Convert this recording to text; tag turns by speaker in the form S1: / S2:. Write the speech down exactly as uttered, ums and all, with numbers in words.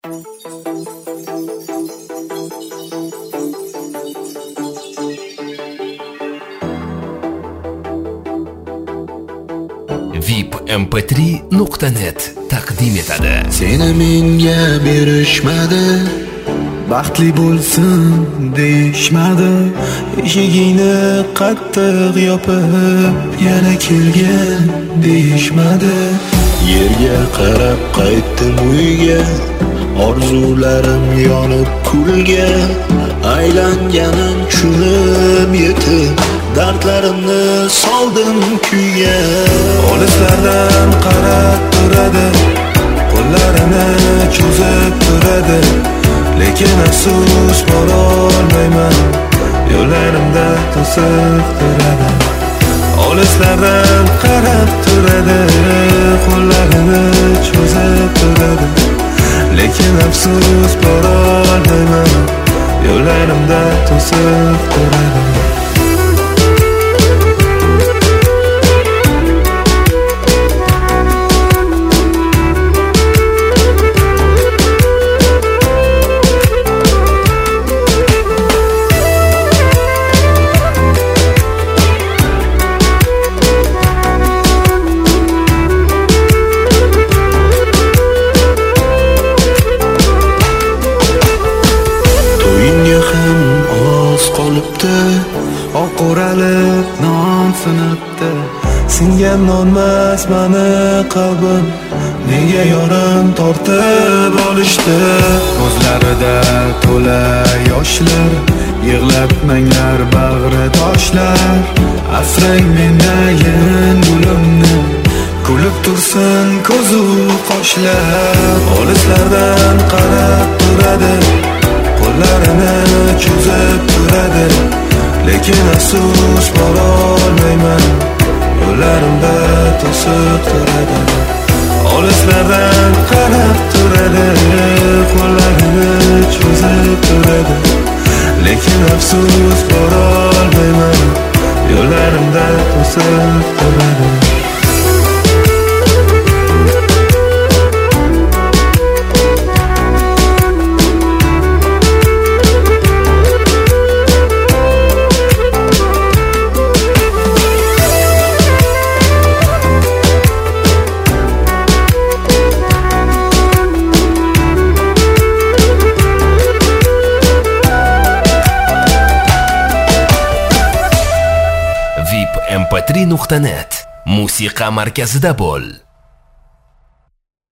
S1: V I P M P три nuqta net taqdim etadi.
S2: Seni menga berishmadi, baxtli bo'lsin deyishmadi. Eshigingni qattiq yopib, yana kelgin deyishmadi. Yerga qarab qaytdim uyga, orzularim yonib kulga. Aylanganim tushunib yetib, dardlarimni soldim kuyga. Olislardan qarab turadi, qo'llarini cho'zib turadi, lekin afsus borolmayman, yo'llarimda to'siq turadi. Olislardan qarab turadi, qo'llarini cho'zib turadi, lekin afsus borolmayman, yo'llarimda to'siq turadi. Oq o'ralib non sinibdi, singan nonmas mani qalbim, nega yorim tortib olishdi. Ko'zlarida to'la yoshlar, yig'lab manglar bag'ri toshlar. Asrang mendayin gulimni, kulib tursin ko'zu qoshlar. Olislardan qarab turadi, qo'llarini cho'zib turadi, lekin afsus borolmayman, yo'llarimda to'siq turadi. Olislardan qarab turadi, qo'llarini cho'zib turadi, lekin afsus borolmayman, yo'llarimda to'siq turadi.
S1: V I P M P три nuqta net musiqa markazida bo'l.